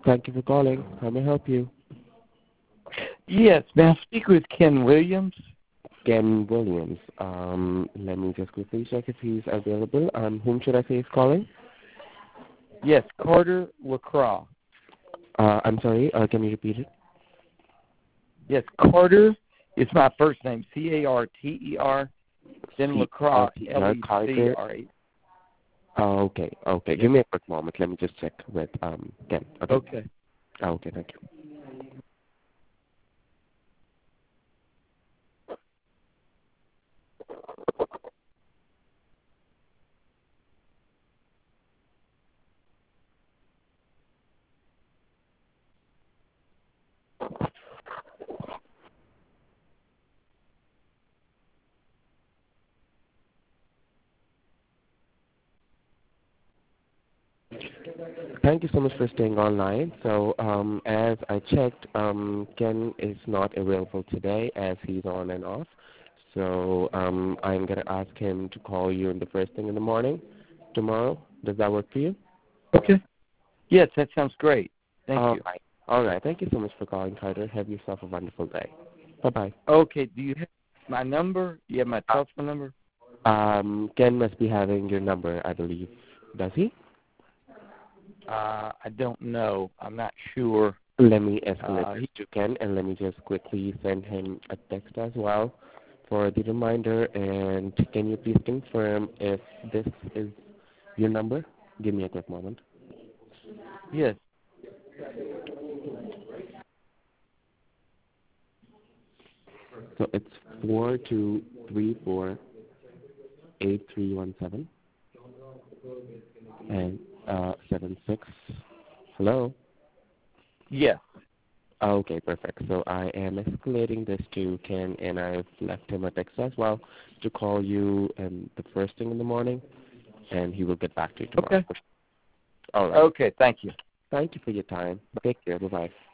Thank you for calling. How may I help you? Yes, may I speak with Ken Williams? Ken Williams. Let me just quickly check if he's available. Whom should I say is calling? Yes, Carter LaCroix. I'm sorry, can you repeat it? Yes, Carter is my first name, C-A-R-T-E-R, then LaCroix, L-E-C-R-A. Okay. Give me a quick moment. Let me just check with Ken. Okay. Okay, thank you. Thank you so much for staying online. So as I checked, Ken is not available today as he's on and off. So I'm going to ask him to call you in the first thing in the morning tomorrow. Does that work for you? Okay. Yes, that sounds great. Thank you. All right. Thank you so much for calling, Carter. Have yourself a wonderful day. Bye-bye. Okay. Do you have my number? You have my telephone number? Ken must be having your number, I believe. Does he? I don't know. I'm not sure. Let me escalate this to Ken, and let me just quickly send him a text as well for the reminder. And can you please confirm if this is your number? Give me a quick moment. Yes. So it's 4234-8317 and 76. Hello? Yes. Okay, perfect. So I am escalating this to Ken, and I've left him a text as well to call you the first thing in the morning, and he will get back to you tomorrow. Okay. All right. Okay, thank you. Thank you for your time. Take care. Bye-bye.